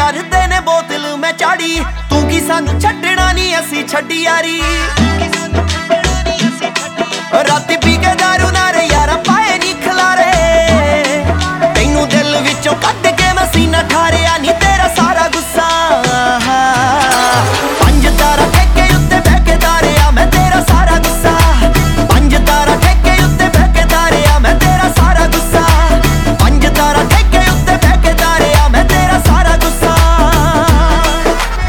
ਕਰਦੇ ਨੇ ਬੋਤਲ ਮੈਂ ਚਾੜੀ, ਤੂੰ ਕੀ ਸਾਨੂੰ ਛੱਡਣਾ ਨਹੀਂ ਅਸੀਂ ਛੱਡੀ ਯਾਰੀ।